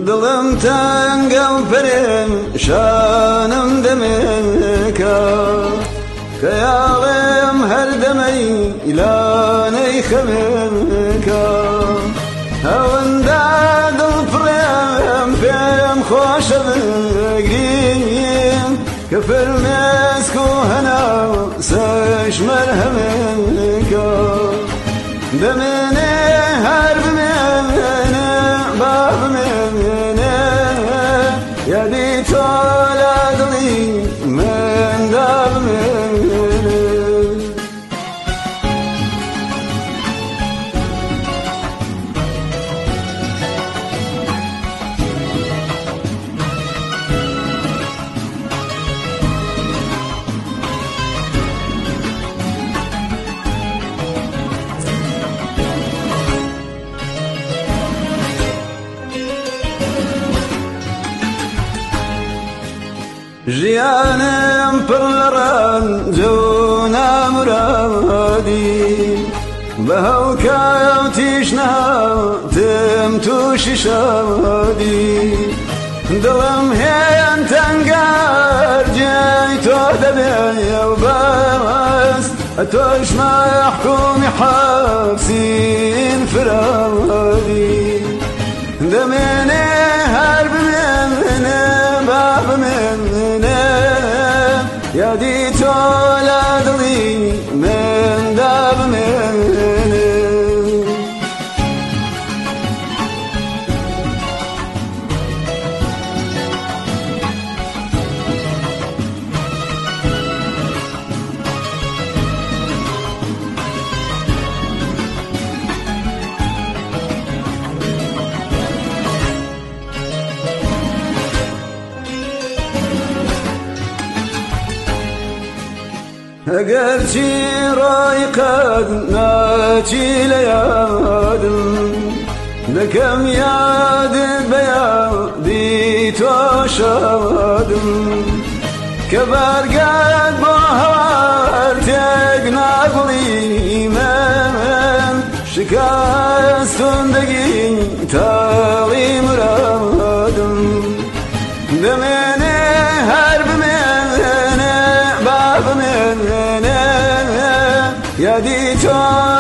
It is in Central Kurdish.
دڵم تەنگە و پەرێشانم دەمێکە خەیاڵێم هەردەمەی لانەی خەمێکە هەوەندا دڵپڕێم پێم خۆشە بگریم کە فرمێسک و هەناو سەش مەرهەمێکە دەمێنێ هەر بمێنێ با بمێنێ یادی تۆ لە دڵی مندا بمێنێ ژیانم پڕ لە ڕەنجە و نامرادی بە هەوکایە و تیژنەهاتم تووشی شادی دڵم هێن تەنگار جێی تۆ دەبێ و بەس تۆش مەحکومی حەبسین فرادی دەمێنێ هەر بمێنێ با بمێنێ یادی تۆ لە دڵی مندا بمێنێ ئەگەرچی ڕای قەد ناچی لە یادم دەکەم یادت بە یادی تۆ شادم کە بەرگەت بۆ هەوار تێک ناگوڵی من شکاستوندەگی تاڵی مرادم دەمێنێ هەر بمێنێ با بمێنێ یادی تۆ